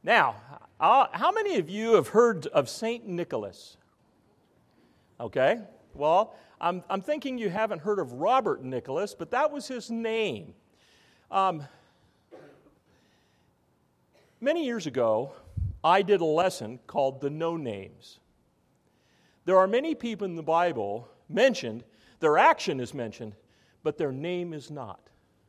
Now, how many of you have heard of St. Nicholas? Okay, well, I'm thinking you haven't heard of Robert Nicholas, but that was his name. Many years ago, I did a lesson called The No Names. There are many people in the Bible mentioned, their action is mentioned, but their name is not.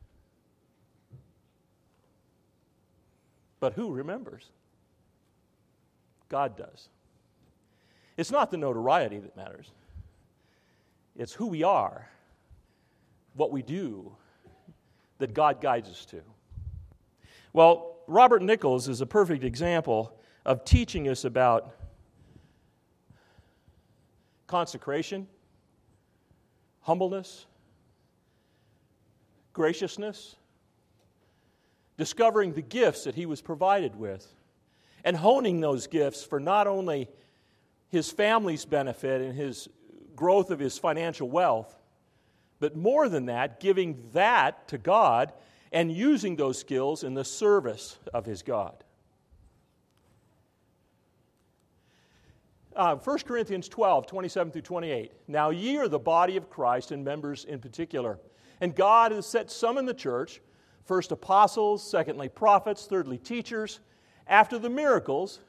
But who remembers? God does. It's not the notoriety that matters. It's who we are, what we do, that God guides us to. Well, Robert Nichols is a perfect example of teaching us about consecration, humbleness, graciousness, discovering the gifts that he was provided with, and honing those gifts for not only his family's benefit and his growth of his financial wealth, but more than that, giving that to God and using those skills in the service of his God. 1 Corinthians 12, 27 through 28. Now ye are the body of Christ and members in particular. And God has set some in the church, first apostles, secondly prophets, thirdly teachers, after that miracles,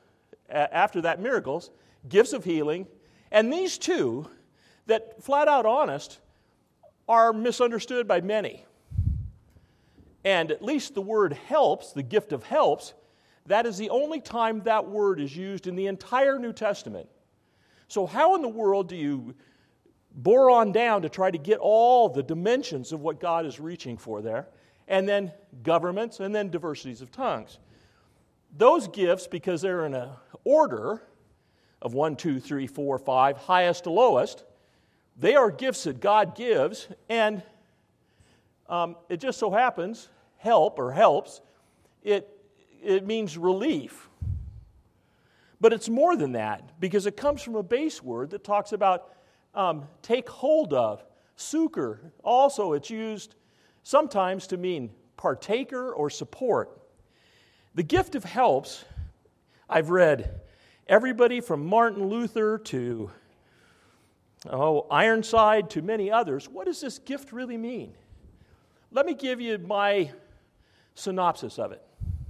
gifts of healing, and these two, that flat out honest, are misunderstood by many. And at least the word helps, the gift of helps, that is the only time that word is used in the entire New Testament. So how in the world do you bore on down to try to get all the dimensions of what God is reaching for there? And then governments, and then diversities of tongues. Those gifts, because they're in an order of 1, 2, 3, 4, 5, highest to lowest, they are gifts that God gives, and it just so happens, help or helps, it means relief. But it's more than that, because it comes from a base word that talks about take hold of, succor. Also, it's used sometimes to mean partaker or support. The gift of helps, I've read everybody from Martin Luther to Ironside to many others. What does this gift really mean? Let me give you my synopsis of it.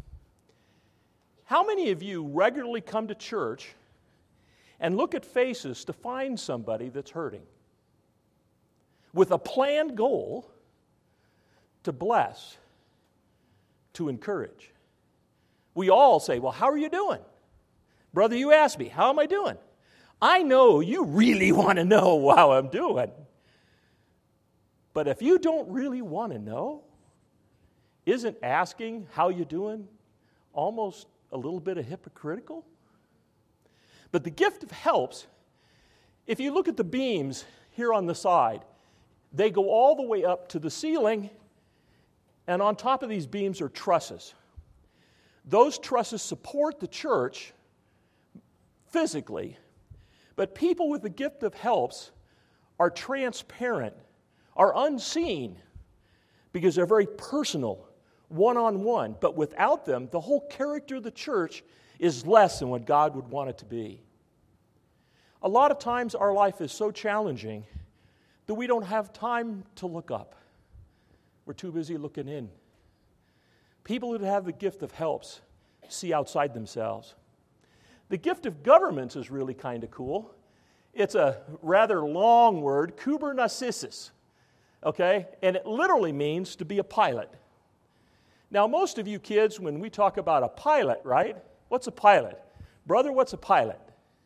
How many of you regularly come to church and look at faces to find somebody that's hurting with a planned goal to bless, to encourage? We all say, well, how are you doing? Brother, you asked me, how am I doing? I know you really want to know how I'm doing. But if you don't really want to know, isn't asking how you're doing almost a little bit of hypocritical? But the gift of helps, if you look at the beams here on the side, they go all the way up to the ceiling, and on top of these beams are trusses. Those trusses support the church physically, but people with the gift of helps are transparent, are unseen, because they're very personal, one-on-one. But without them, the whole character of the church is less than what God would want it to be. A lot of times our life is so challenging that we don't have time to look up. We're too busy looking in. People who have the gift of helps see outside themselves. The gift of governments is really kind of cool. It's a rather long word, kubernassis, okay? And it literally means to be a pilot. Now, most of you kids, when we talk about a pilot, right? What's a pilot? Brother, what's a pilot?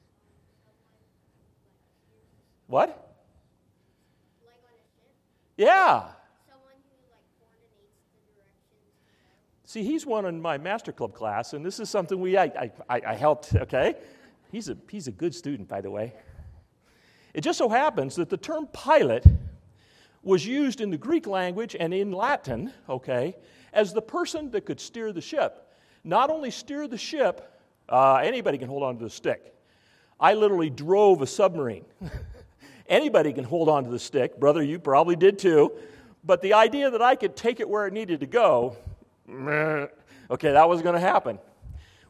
What? Like on a ship? Yeah. Someone who coordinates the directions. See, he's one in my Master Club class, and this is something I helped, okay? He's a good student, by the way. It just so happens that the term pilot was used in the Greek language and in Latin, okay, as the person that could steer the ship. Not only steer the ship, anybody can hold on to the stick. I literally drove a submarine. Anybody can hold on to the stick. Brother, you probably did too. But the idea that I could take it where it needed to go, okay, that wasn't going to happen.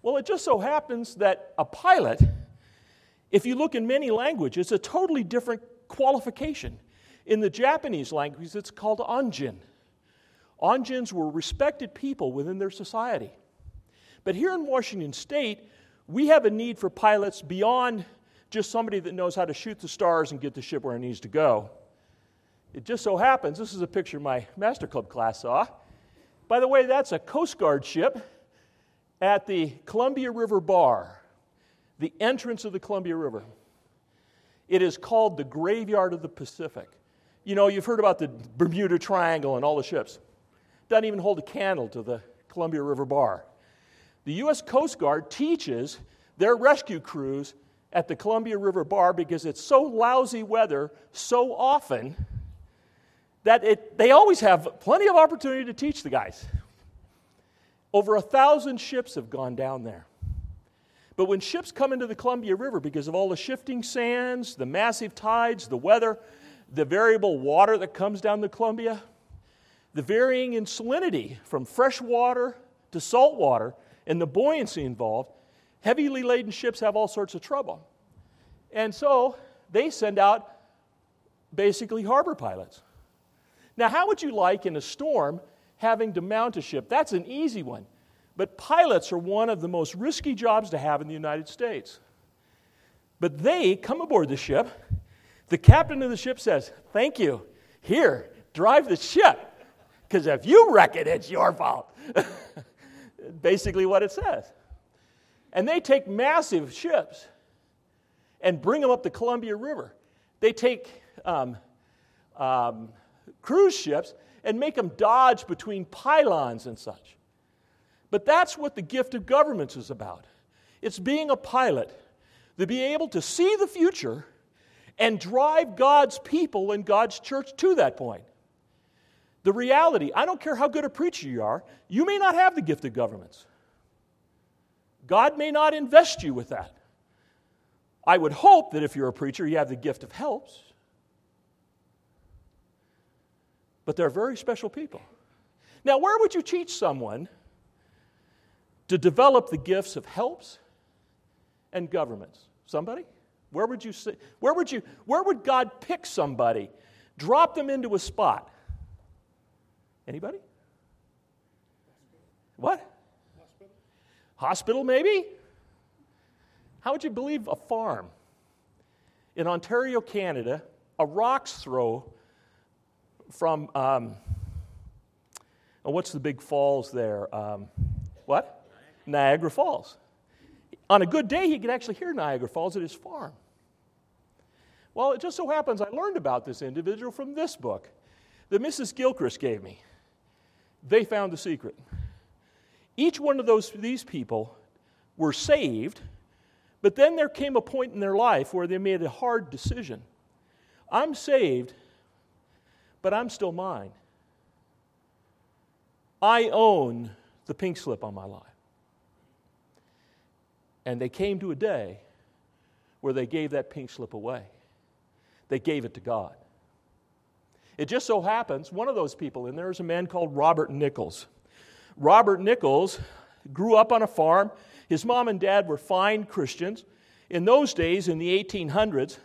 Well, it just so happens that a pilot, if you look in many languages, it's a totally different qualification. In the Japanese language, it's called onjin. Onjins were respected people within their society. But here in Washington State, we have a need for pilots beyond just somebody that knows how to shoot the stars and get the ship where it needs to go. It just so happens, this is a picture my Master Club class saw. By the way, that's a Coast Guard ship at the Columbia River Bar, the entrance of the Columbia River. It is called the Graveyard of the Pacific. You know, you've heard about the Bermuda Triangle and all the ships. Doesn't even hold a candle to the Columbia River Bar. The U.S. Coast Guard teaches their rescue crews at the Columbia River Bar because it's so lousy weather so often that they always have plenty of opportunity to teach the guys. Over 1,000 ships have gone down there. But when ships come into the Columbia River, because of all the shifting sands, the massive tides, the weather, the variable water that comes down the Columbia, the varying in salinity from fresh water to salt water, and the buoyancy involved, heavily laden ships have all sorts of trouble. And so they send out basically harbor pilots. Now, how would you like in a storm having to mount a ship? That's an easy one. But pilots are one of the most risky jobs to have in the United States. But they come aboard the ship. The captain of the ship says, "Thank you. Here, drive the ship. Because if you wreck it, it's your fault." Basically what it says. And they take massive ships and bring them up the Columbia River. They take cruise ships and make them dodge between pylons and such. But that's what the gift of governments is about. It's being a pilot, to be able to see the future and drive God's people and God's church to that point. The reality, I don't care how good a preacher you are, you may not have the gift of governments. God may not invest you with that. I would hope that if you're a preacher, you have the gift of helps. But they're very special people. Now, where would you teach someone to develop the gifts of helps and governments? Somebody? Where would you say? Where would God pick somebody, drop them into a spot? Anybody? What? Hospital, maybe? How would you believe a farm in Ontario, Canada, a rock's throw from, what's the big falls there? What? Niagara Falls. On a good day, he could actually hear Niagara Falls at his farm. Well, it just so happens I learned about this individual from this book that Mrs. Gilchrist gave me. They found the secret. Each one of these people were saved, but then there came a point in their life where they made a hard decision. I'm saved, but I'm still mine. I own the pink slip on my life. And they came to a day where they gave that pink slip away. They gave it to God. It just so happens, one of those people in there is a man called Robert Nichols. Robert Nichols grew up on a farm. His mom and dad were fine Christians. In those days, in the 1800s,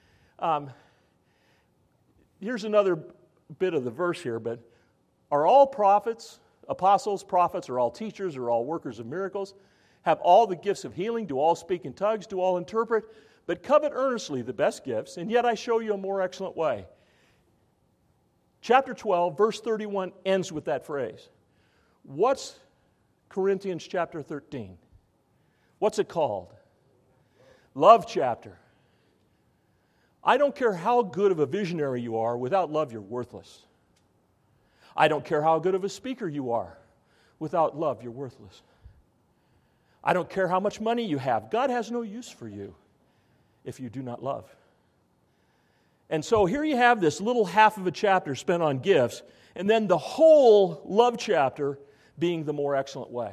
here's another bit of the verse here, but are all prophets, apostles, prophets, are all teachers, are all workers of miracles, have all the gifts of healing, do all speak in tongues, do all interpret, but covet earnestly the best gifts, and yet I show you a more excellent way. Chapter 12, verse 31 ends with that phrase. What's Corinthians chapter 13? What's it called? Love chapter. I don't care how good of a visionary you are, without love you're worthless. I don't care how good of a speaker you are, without love you're worthless. I don't care how much money you have. God has no use for you if you do not love. And so here you have this little half of a chapter spent on gifts, and then the whole love chapter being the more excellent way.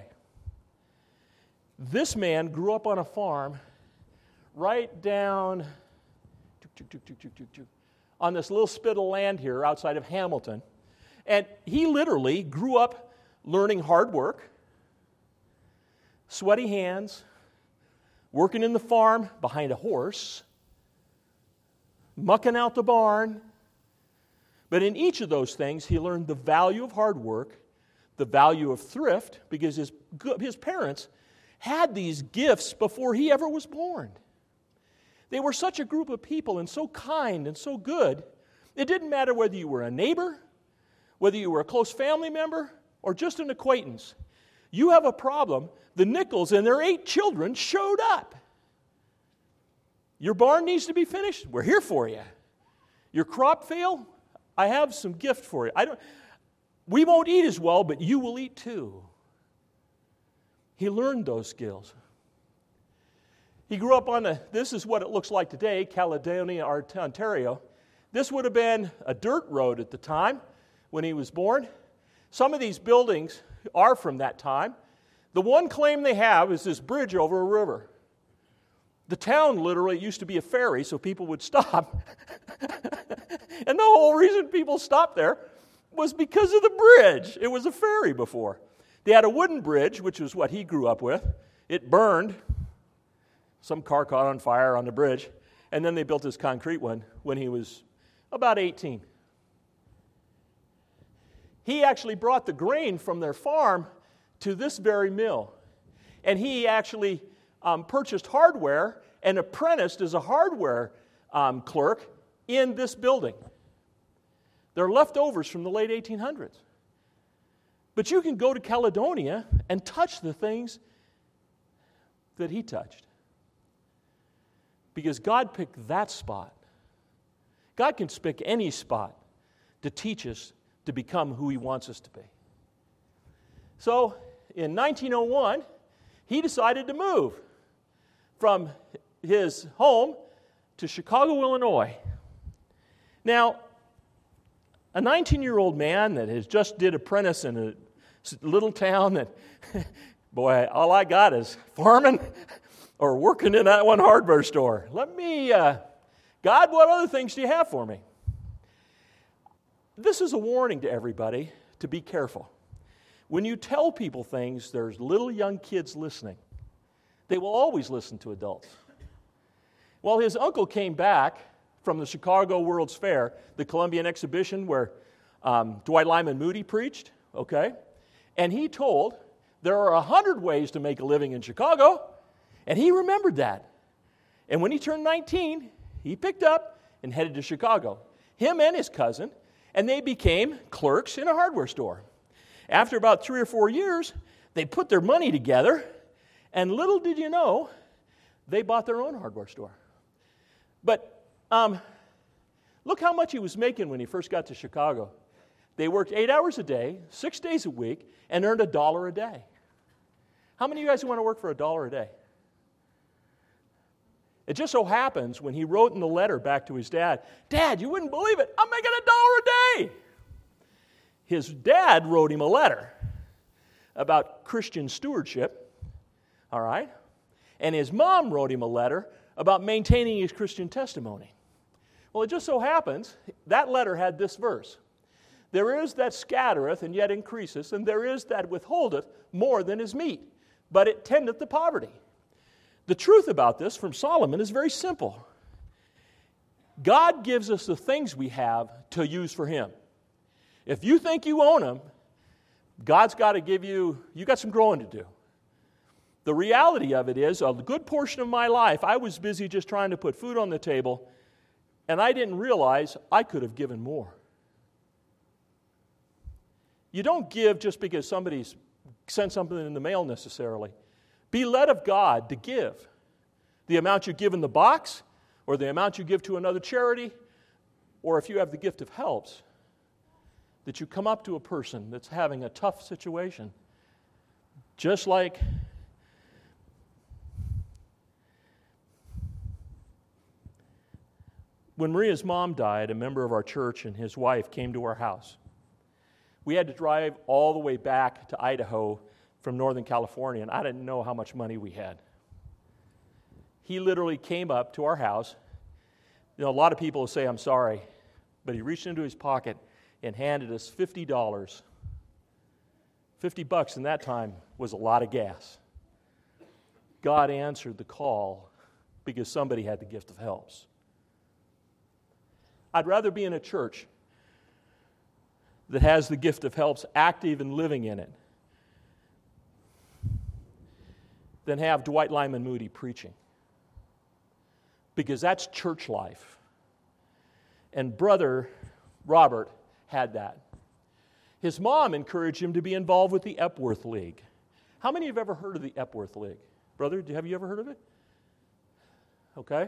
This man grew up on a farm right down on this little spit of land here outside of Hamilton. And he literally grew up learning hard work, sweaty hands, working in the farm behind a horse, mucking out the barn. But in each of those things, he learned the value of hard work, the value of thrift, because his parents had these gifts before he ever was born. They were such a group of people and so kind and so good. It didn't matter whether you were a neighbor, whether you were a close family member, or just an acquaintance. You have a problem. The Nichols and their 8 children showed up. Your barn needs to be finished. We're here for you. Your crop failed. I have some gift for you. We won't eat as well, but you will eat too. He learned those skills. He grew up this is what it looks like today, Caledonia, Ontario. This would have been a dirt road at the time when he was born. Some of these buildings are from that time. The one claim they have is this bridge over a river. The town literally used to be a ferry, so people would stop. And the whole reason people stopped there was because of the bridge. It was a ferry before. They had a wooden bridge, which was what he grew up with. It burned. Some car caught on fire on the bridge. And then they built this concrete one when he was about 18. He actually brought the grain from their farm to this very mill. And he actually purchased hardware and apprenticed as a hardware clerk in this building. They're leftovers from the late 1800s. But you can go to Caledonia and touch the things that he touched. Because God picked that spot. God can pick any spot to teach us to become who he wants us to be. So, in 1901, he decided to move from his home to Chicago, Illinois. Now, a 19-year-old man that has just did apprentice in a little town that, boy, all I got is farming or working in that one hardware store. God, what other things do you have for me? This is a warning to everybody to be careful. When you tell people things, there's little young kids listening. They will always listen to adults. Well, his uncle came back from the Chicago World's Fair, the Columbian Exhibition where Dwight Lyman Moody preached, okay? And he told, there are 100 ways to make a living in Chicago, and he remembered that. And when he turned 19, he picked up and headed to Chicago, him and his cousin, and they became clerks in a hardware store. After about 3 or 4 years, they put their money together, and little did you know, they bought their own hardware store. But look how much he was making when he first got to Chicago. They worked 8 hours a day, 6 days a week, and earned $1 a day. How many of you guys want to work for $1 a day? It just so happens when he wrote in the letter back to his dad, Dad, you wouldn't believe it, I'm making $1 a day. His dad wrote him a letter about Christian stewardship, all right? And his mom wrote him a letter about maintaining his Christian testimony. Well, it just so happens that letter had this verse. There is that scattereth and yet increaseth, and there is that withholdeth more than is meet, but it tendeth to poverty. The truth about this from Solomon is very simple. God gives us the things we have to use for him. If you think you own them, God's got to give you got some growing to do. The reality of it is, a good portion of my life, I was busy just trying to put food on the table, and I didn't realize I could have given more. You don't give just because somebody's sent something in the mail necessarily. Be led of God to give. The amount you give in the box, or the amount you give to another charity, or if you have the gift of helps, that you come up to a person that's having a tough situation. Just like when Maria's mom died, a member of our church and his wife came to our house. We had to drive all the way back to Idaho from Northern California, and I didn't know how much money we had. He literally came up to our house. You know, a lot of people will say, I'm sorry, but he reached into his pocket and handed us $50. $50 in that time was a lot of gas. God answered the call because somebody had the gift of helps. I'd rather be in a church that has the gift of helps active and living in it than have Dwight Lyman Moody preaching. Because that's church life. And Brother Robert had that. His mom encouraged him to be involved with the Epworth League. How many have ever heard of the Epworth League? Brother, have you ever heard of it? Okay.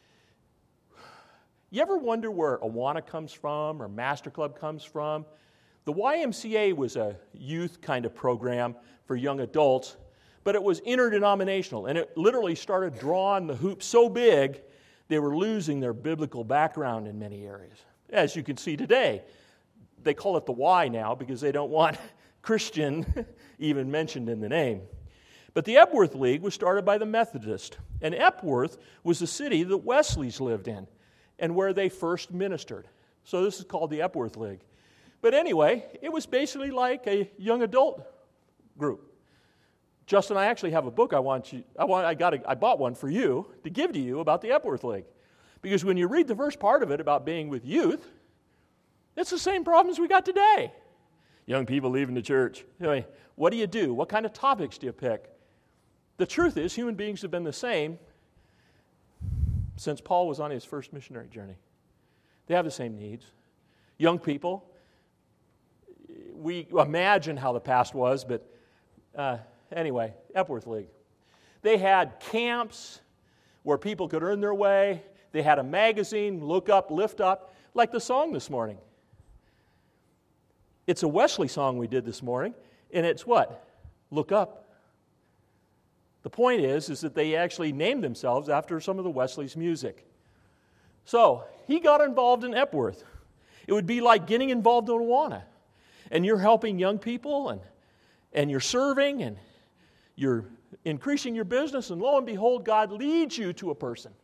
You ever wonder where Awana comes from or Master Club comes from? The YMCA was a youth kind of program for young adults, but it was interdenominational, and it literally started drawing the hoop so big they were losing their biblical background in many areas. As you can see today, they call it the Y now because they don't want Christian even mentioned in the name. But the Epworth League was started by the Methodists, and Epworth was the city that Wesley's lived in and where they first ministered. So this is called the Epworth League. But anyway, it was basically like a young adult group. Justin, I actually have a book I bought one for you to give to you about the Epworth League. Because when you read the first part of it about being with youth, it's the same problems we got today. Young people leaving the church. Anyway, what do you do? What kind of topics do you pick? The truth is, human beings have been the same since Paul was on his first missionary journey. They have the same needs. Young people, we imagine how the past was, but anyway, Epworth League. They had camps where people could earn their way. They had a magazine, Look Up, Lift Up, like the song this morning. It's a Wesley song we did this morning, and it's what? Look Up. The point is that they actually named themselves after some of the Wesley's music. So, he got involved in Epworth. It would be like getting involved in Awana. And you're helping young people, and you're serving, and you're increasing your business, and lo and behold, God leads you to a person.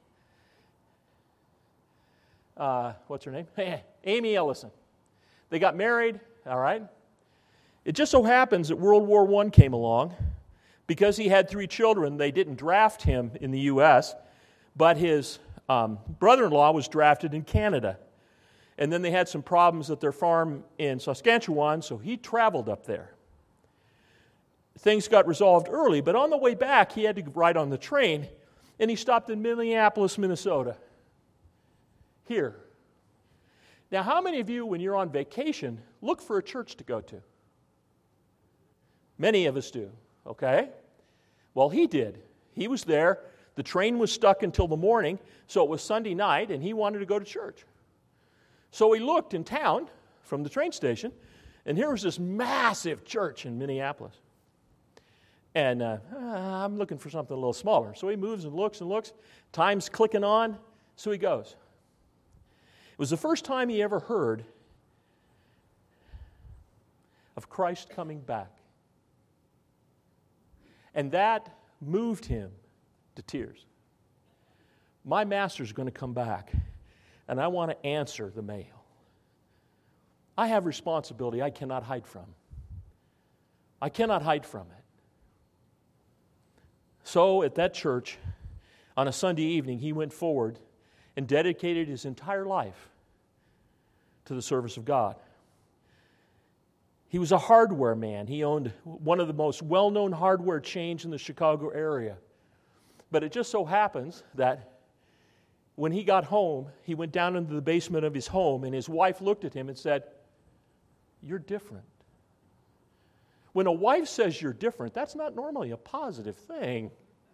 What's her name? Amy Ellison. They got married, all right? It just so happens that World War I came along. Because he had 3 children, they didn't draft him in the U.S., but his brother-in-law was drafted in Canada. And then they had some problems at their farm in Saskatchewan, so he traveled up there. Things got resolved early, but on the way back, he had to ride on the train, and he stopped in Minneapolis, Minnesota. Here. Now, how many of you, when you're on vacation, look for a church to go to? Many of us do, okay? Well, he did. He was there. The train was stuck until the morning, so it was Sunday night, and he wanted to go to church. So he looked in town from the train station, and here was this massive church in Minneapolis. And I'm looking for something a little smaller. So he moves and looks and looks. Time's clicking on, so he goes. It was the first time he ever heard of Christ coming back. And that moved him to tears. My master's going to come back, and I want to answer the mail. I have responsibility I cannot hide from. I cannot hide from it. So at that church, on a Sunday evening, he went forward and dedicated his entire life to the service of God. He was a hardware man. He owned one of the most well-known hardware chains in the Chicago area. But it just so happens that when he got home, he went down into the basement of his home, and his wife looked at him and said, "You're different." When a wife says you're different, that's not normally a positive thing.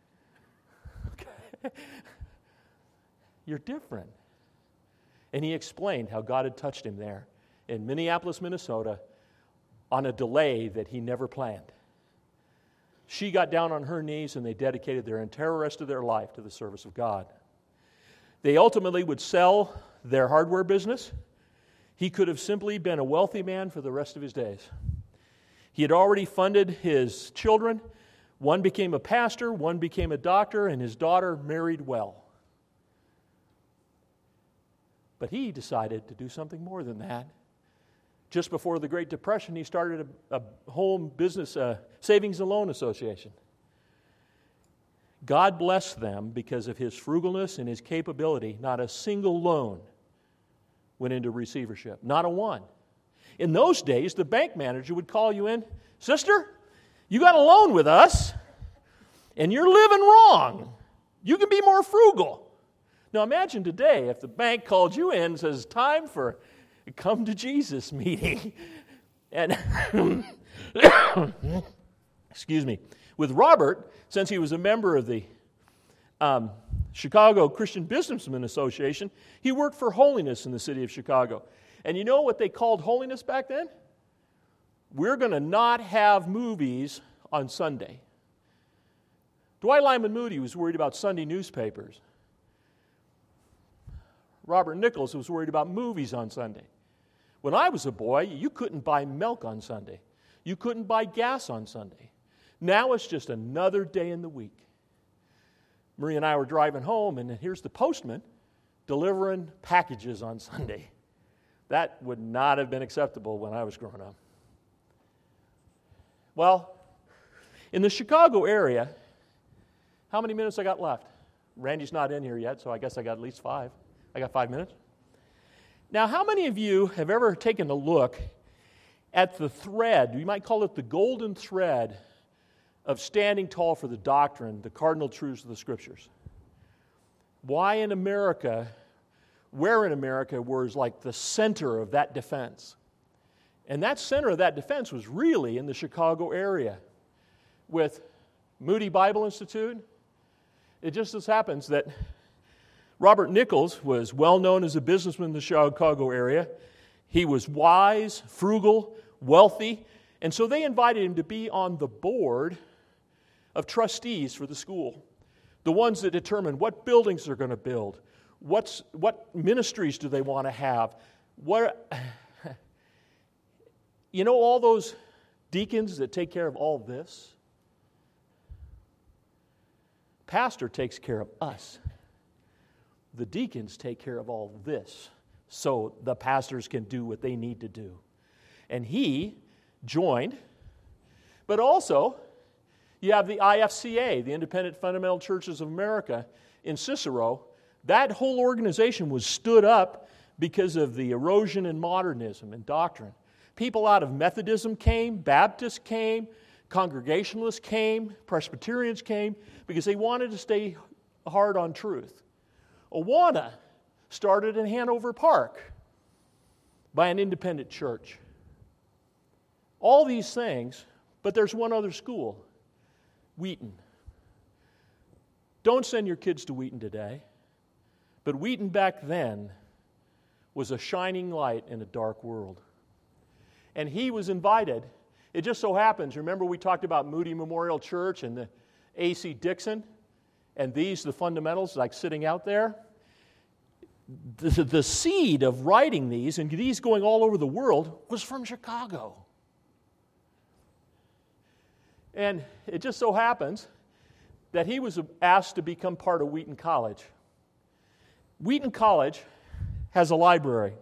Okay? You're different. And he explained how God had touched him there in Minneapolis, Minnesota, on a delay that he never planned. She got down on her knees, and they dedicated their entire rest of their life to the service of God. They ultimately would sell their hardware business. He could have simply been a wealthy man for the rest of his days. He had already funded his children. One became a pastor, one became a doctor, and his daughter married well. But he decided to do something more than that. Just before the Great Depression, he started a home business savings and loan association. God blessed them because of his frugalness and his capability. Not a single loan went into receivership. Not a one. In those days, the bank manager would call you in, "Sister, you got a loan with us, and you're living wrong. You can be more frugal." Now imagine today if the bank called you in and says, "Time for a come to Jesus meeting." And, excuse me, with Robert, since he was a member of the Chicago Christian Businessmen Association, he worked for holiness in the city of Chicago. And you know what they called holiness back then? We're going to not have movies on Sunday. Dwight Lyman Moody was worried about Sunday newspapers. Robert Nichols was worried about movies on Sunday. When I was a boy, you couldn't buy milk on Sunday. You couldn't buy gas on Sunday. Now it's just another day in the week. Marie and I were driving home, and here's the postman delivering packages on Sunday. That would not have been acceptable when I was growing up. Well, in the Chicago area, how many minutes I got left? Randy's not in here yet, so I guess I got at least 5. I got 5 minutes. Now, how many of you have ever taken a look at the thread, you might call it the golden thread, of standing tall for the doctrine, the cardinal truths of the Scriptures? Why in America, where in America was like the center of that defense? And that center of that defense was really in the Chicago area with Moody Bible Institute. It just so happens that Robert Nichols was well known as a businessman in the Chicago area. He was wise, frugal, wealthy, and so they invited him to be on the board of trustees for the school, the ones that determine what buildings they're going to build, what ministries do they want to have, you know, all those deacons that take care of all this. Pastor takes care of us. The deacons take care of all this so the pastors can do what they need to do. And he joined, but also you have the IFCA, the Independent Fundamental Churches of America in Cicero. That whole organization was stood up because of the erosion in modernism and doctrine. People out of Methodism came, Baptists came, Congregationalists came, Presbyterians came, because they wanted to stay hard on truth. Awana started in Hanover Park by an independent church. All these things, but there's one other school, Wheaton. Don't send your kids to Wheaton today, but Wheaton back then was a shining light in a dark world. And he was invited. It just so happens, remember we talked about Moody Memorial Church and the A.C. Dixon, and these, the fundamentals, like sitting out there. The seed of writing these, and these going all over the world, was from Chicago. And it just so happens that he was asked to become part of Wheaton College. Wheaton College has a library.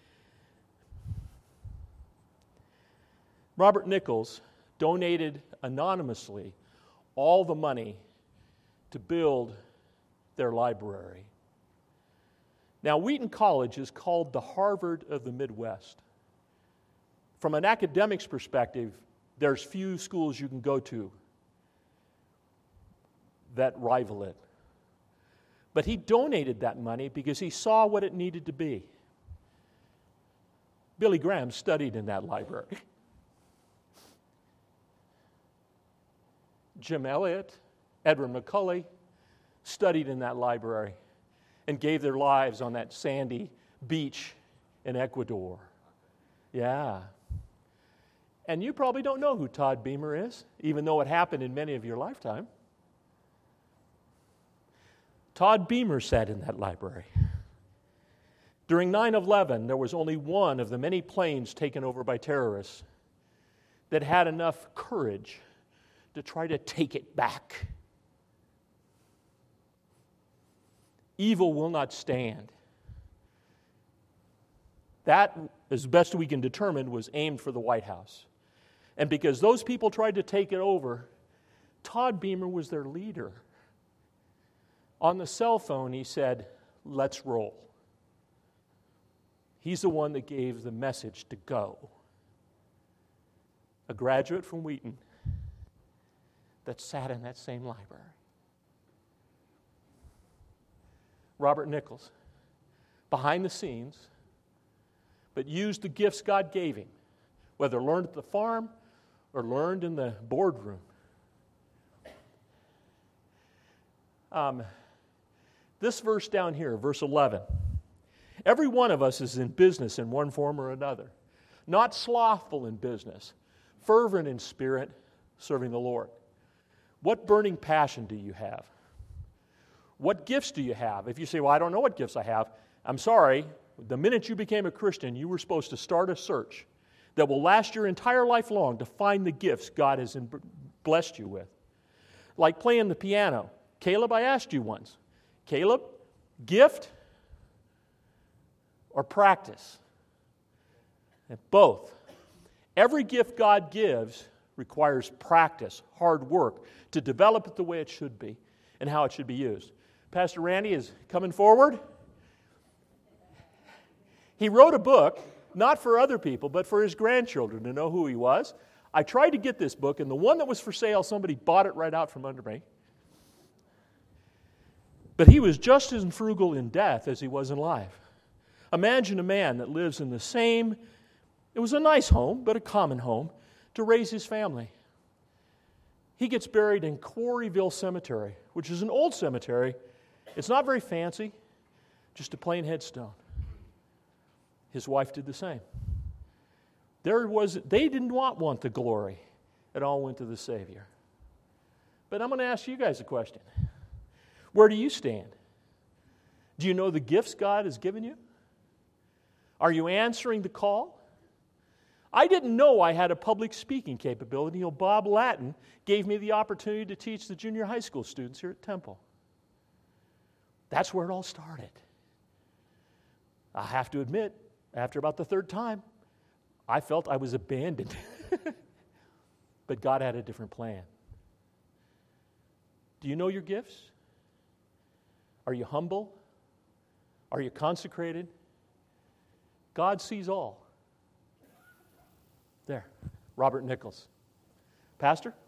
Robert Nichols donated anonymously all the money to build their library. Now, Wheaton College is called the Harvard of the Midwest. From an academics perspective, there's few schools you can go to that rival it. But he donated that money because he saw what it needed to be. Billy Graham studied in that library. Jim Elliot, Edward McCulley studied in that library and gave their lives on that sandy beach in Ecuador. Yeah. And you probably don't know who Todd Beamer is, even though it happened in many of your lifetime. Todd Beamer sat in that library. During 9/11, there was only one of the many planes taken over by terrorists that had enough courage to try to take it back. Evil will not stand. That, as best we can determine, was aimed for the White House. And because those people tried to take it over, Todd Beamer was their leader. On the cell phone, he said, "Let's roll." He's the one that gave the message to go. A graduate from Wheaton that sat in that same library. Robert Nichols, behind the scenes, but used the gifts God gave him, whether learned at the farm or learned in the boardroom. This verse down here, verse 11. Every one of us is in business in one form or another. Not slothful in business, fervent in spirit, serving the Lord. What burning passion do you have? What gifts do you have? If you say, well, I don't know what gifts I have, I'm sorry. The minute you became a Christian, you were supposed to start a search that will last your entire life long to find the gifts God has blessed you with. Like playing the piano. Caleb, I asked you once, Caleb, gift or practice? And both. Every gift God gives requires practice, hard work, to develop it the way it should be and how it should be used. Pastor Randy is coming forward. He wrote a book, not for other people, but for his grandchildren to know who he was. I tried to get this book, and the one that was for sale, somebody bought it right out from under me. But he was just as frugal in death as he was in life. Imagine a man that lives in the same, it was a nice home, but a common home, to raise his family. He gets buried in Quarryville Cemetery, which is an old cemetery. It's not very fancy, just a plain headstone. His wife did the same. They didn't want the glory. It all went to the Savior. But I'm going to ask you guys a question. Where do you stand? Do you know the gifts God has given you? Are you answering the call? I didn't know I had a public speaking capability until Bob Lattin gave me the opportunity to teach the junior high school students here at Temple. That's where it all started. I have to admit, after about the third time, I felt I was abandoned. But God had a different plan. Do you know your gifts? Are you humble? Are you consecrated? God sees all. There, Robert Nichols. Pastor?